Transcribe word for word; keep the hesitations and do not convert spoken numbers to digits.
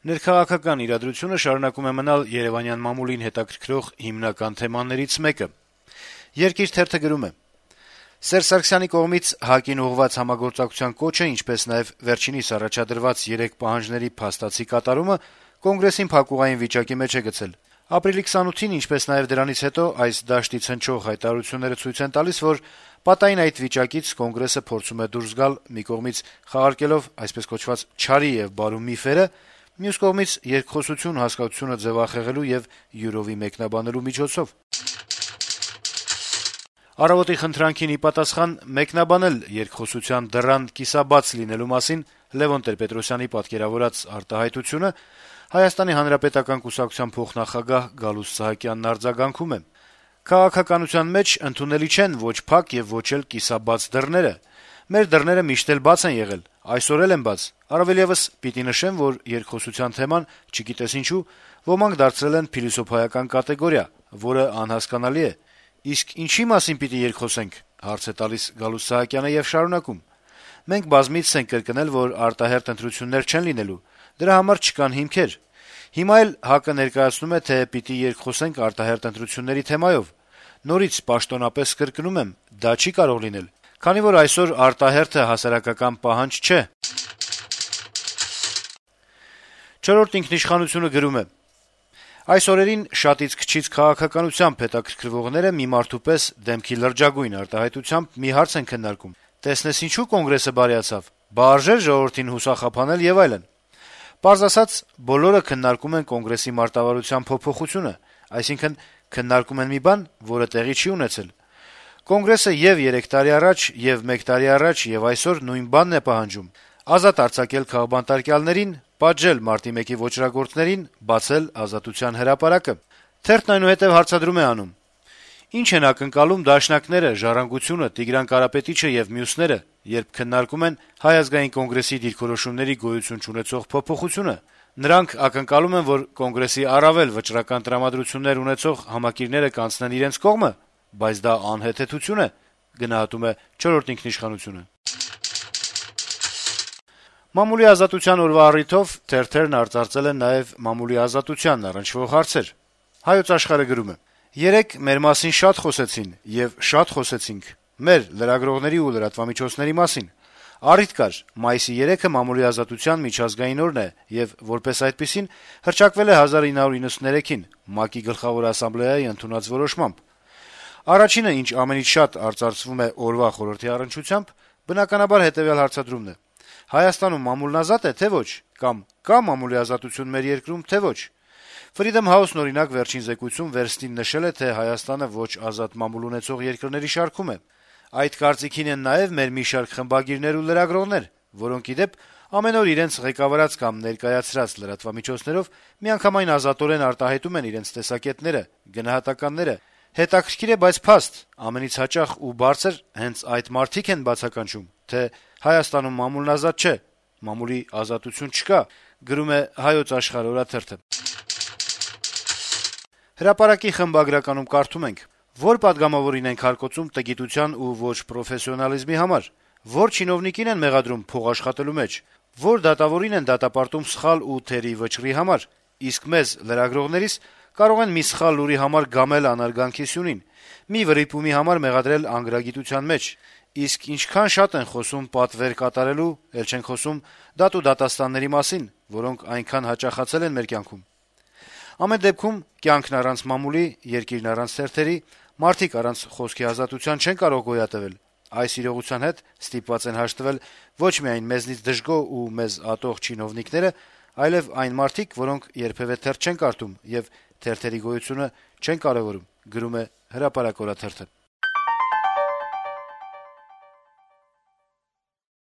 Ներքաղաքական իրադրությունը շարունակում է մնալ երևանյան մամուլին հետաքրքրող հիմնական թեմաներից մեկը։ «Երկիր» թերթը գրում է. - Սերժ Սարգսյանի կողմից ՀԱԿ-ին ուղղված համագործակցության կոչը, ինչպես նաեւ վերջինիս առաջադրված երեք պահանջների փաստացի կատարումը Կոնգրեսին փակուղային վիճակի մեջ է գցել։ Ապրիլի քսանութին, ինչպես նաեւ դրանից հետո այս դաշտից հնչող հայտարարությունները ցույց են տալիս, որ պատային այդ վիճակից Կոնգրեսը փորձում է դուրս գալ մի կողմից խաղարկելով այսպես կոչված չարի եւ բարու միֆերը, մյուս կողմից երկխոսություն հասկացությունը ձեւախեղելու եւ յուրովի մեկնաբանելու միջոցով։ «Առավոտ»-ի խնդրանքին ի պատասխան մեկնաբանել երկխոսության դռան կիսաբաց լինելու մասին Լեւոն Տեր-Պետրոսյանի պատկերավորած արտահայտությունը Հայաստանի Հանրապետական կուսակցության փոխնախագահ Գալուստ Սահակյանն արձագանքում է. - «Քաղաքականության մեջ ընդունելի չեն ոչ փակ եւ ոչ էլ կիսաբաց դռները։ Մեր դռները միշտ էլ բաց են եղել, այսօր էլ են բաց։ Առավել եւս պիտի նշեմ, որ երկխոսության թեման, չգիտես ինչու, ոմանք դարձրել են փիլիսոփայական կատեգորիա, որը անհասկանալի է։ Իսկ ինչի մասին պիտի երկխոսենք», հարց է տալիս Գալուստ Սահակյանը եւ շարունակում. - «Մենք բազմիցս ենք կրկնել, որ արտահերթ ընտրություններ չեն լինելու, դրա համար չկան հիմքեր։ Հիմա էլ ՀԱԿ-ը ներկայացնում է, թե պիտի երկխոսենք արտահերթ ընտրությունների թեմայով։ Նորից պաշտոնապես կրկնում եմ, դա չի կարող լինել, քանի որ այսօր արտահերթը հասարակական պահանջ չէ»։ «Չորրորդ ինքնիշխանություն»-ը գրում է. - «Այս օրերին շատից քչից քաղաքականությամբ հետաքրքրվողները մի մարդու պես դեմքի լրջագույն արտահայտությամբ մի հարց են քննարկում. տեսնես ինչու Կոնգրեսը բարյացավ, բա արժե՞ր ժողովրդին հուսախաբանել եւ այլն։ Պարզ ասած, բոլորը քննարկում են Կոնգրեսի մարտավարության փոփոխությունը, այսինքն քննարկում են մի բան, որը տեղի չի ունեցել։ Կոնգրեսը եւ երեք տարի առաջ, եւ մեկ տարի առաջ, եւ այսօր նույն բանն է պահանջում. ազատ արձակել քաղբանտարկյալներին, պատժել մարտի մեկի ոճրագործներին, բացել Ազատության հրապարակը»։ Թերթն այնուհետեւ հարցադրում է անում. - «Ինչ են ակնկալում դաշնակները, Ժառանգությունը, Տիգրան Կարապետիչը եւ մյուսները, երբ քննարկում են Հայ ազգային կոնգրեսի դիրքորոշումների գոյություն չունեցող փոփոխությունը։ Նրանք ակնկալում են, որ Կոնգրեսի առավել վճռական տրամադրություններ ունեցող համակիրները կանցնեն իրենց կողմը, բայց դա անհեթեթություն է»։ Գնահատում է «Չորրորդ ինքնիշխանություն»-ը։ Մամուլի ազատության օրվա առիթով թերթերն արծարծել են նաեւ մամուլի ազատությանն առնչվող հարցեր։ «Հայոց Աշխարհ»-ը գրում է. - «Երեկ մեր մասին շատ խոսեցին եւ շատ խոսեցինք մեր լրագրողների ու լրատվամիջոցների մասին։ Առիթ կար, մայիսի երեքը մամուլի ազատության միջազգային օրն է եւ որպես այդպիսին հռչակվել է հազար ինը հարյուր նվաթներեքին ՄԱԿ-ի գլխավոր ասամբլեայի ընդունած որոշմամբ։ Առաջինը, ինչ ամենից շատ արծարծվում է օրվա խորհրդի առնչությամբ, բնականաբար հետեւյալ հարցադրումն է. Հայաստանում մամուլն ազատ է, թե ոչ, կամ կա մամուլի ազատություն մեր երկրում, թե ոչ։ Freedom House-ն օրինակ վերջին զեկույցում վերստին նշել է, թե Հայաստանը ոչ ազատ մամուլ ունեցող երկրների շարքում է։ Այդ կարծիքին են նաեւ մեր մի շարք խմբագիրներ ու լրագրողներ, որոնք ի դեպ ամեն օր իրենց ղեկավարած կամ ներկայացրած լրատվամիջոցներով միանգամայն ազատորեն արտահայտում են իրենց տեսակետները, գնահատականները։ Հետաքրքիր է, բայց փաստ, ամենից հաճախ ու բարձր հենց այդ մարդիկ են բացականչում, թե Հայաստանում մամուլն ազատ չէ, մամուլի ազատություն չկա, գրում է «Հայոց Աշխարհ» օրաթերթը։ Հրապարակի խմբագրականում կարդում ենք. - «Որ պատգամավորին են քարկոծում տգիտության ու ոչ պրոֆեսիոնալիզմի համար, որ չինովնիկին են մեղադրում փող աշխատելու մեջ, որ դատավորին են դատապարտում սխալ ու թերի վճռի համար, իսկ մեզ լրագրողներիս կարող են մի սխալ լուրի համար գամել անարգանքի սյունին, մի վրիպումի համար մեղադրել անգրագիտության մեջ, իսկ ինչքան շատ են խոսում պատվեր կատարելու, էլ չեն խոսում դատ ու դատաստանների մասին, որոնք այնքան հաճախացել են մեր կյանքում։ Ամեն դեպքում կյանքն առանց մամուլի, երկիրն առանց թերթերի, մարդիկ առանց խոսքի ազատության չեն կարող գոյատևել։ Այս իրողության հետ ստիպված են հաշտվել ոչ միայն մեզնից դժգոհ ու մեզ ատող չինովնիկները, այլև այն մարդիկ, որոնք երբեւէ թերթ չեն կարդում եւ թերթերի գոյությունը չեն կարեւորում», գրում է «Հրապարակ» օրաթերթը։